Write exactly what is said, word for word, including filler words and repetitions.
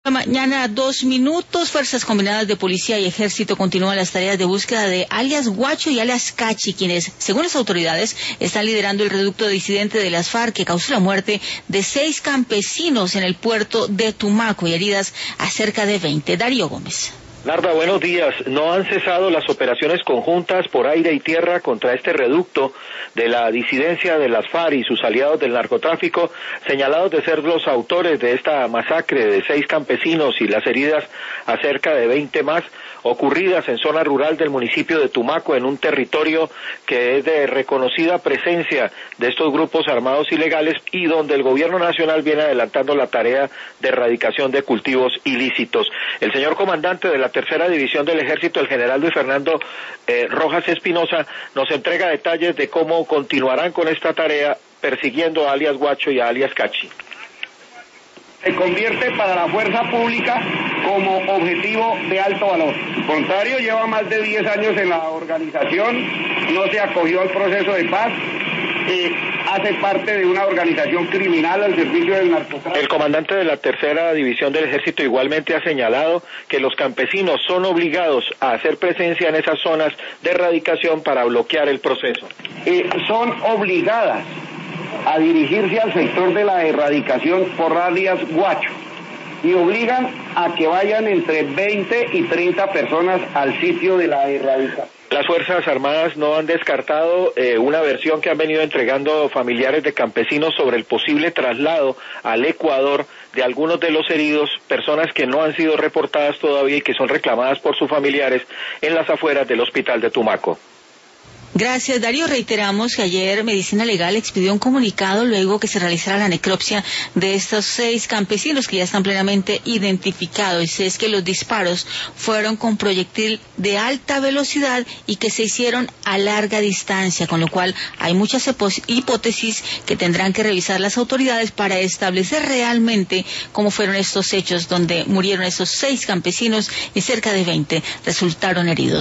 Mañana, dos minutos, Fuerzas Combinadas de Policía y Ejército continúan las tareas de búsqueda de alias Guacho y alias Cachi, quienes, según las autoridades, están liderando el reducto disidente de las FARC que causó la muerte de seis campesinos en el puerto de Tumaco y heridas a cerca de veinte. Darío Gómez. Narda, buenos días. No han cesado las operaciones conjuntas por aire y tierra contra este reducto de la disidencia de las FARC y sus aliados del narcotráfico, señalados de ser los autores de esta masacre de seis campesinos y las heridas a cerca de veinte más, ocurridas en zona rural del municipio de Tumaco, en un territorio que es de reconocida presencia de estos grupos armados ilegales y donde el gobierno nacional viene adelantando la tarea de erradicación de cultivos ilícitos. El señor comandante de la tercera división del ejército, el general Luis Fernando eh, Rojas Espinosa, nos entrega detalles de cómo continuarán con esta tarea persiguiendo a alias Guacho y a alias Cachi. Se convierte para la fuerza pública como objetivo de alto valor. Contrario lleva más de diez años en la organización, no se acogió al proceso de paz, eh, hace parte de una organización criminal al servicio del narcotráfico. El comandante de la tercera división del ejército igualmente ha señalado que los campesinos son obligados a hacer presencia en esas zonas de erradicación para bloquear el proceso. Eh, son obligadas a dirigirse al sector de la erradicación por alias Guacho y obligan a que vayan entre veinte y treinta personas al sitio de la erradicación. Las Fuerzas Armadas no han descartado eh, una versión que han venido entregando familiares de campesinos sobre el posible traslado al Ecuador de algunos de los heridos, personas que no han sido reportadas todavía y que son reclamadas por sus familiares en las afueras del hospital de Tumaco. Gracias, Darío. Reiteramos que ayer Medicina Legal expidió un comunicado luego que se realizara la necropsia de estos seis campesinos que ya están plenamente identificados. Y es que los disparos fueron con proyectil de alta velocidad y que se hicieron a larga distancia, con lo cual hay muchas hipótesis que tendrán que revisar las autoridades para establecer realmente cómo fueron estos hechos donde murieron esos seis campesinos y cerca de veinte resultaron heridos.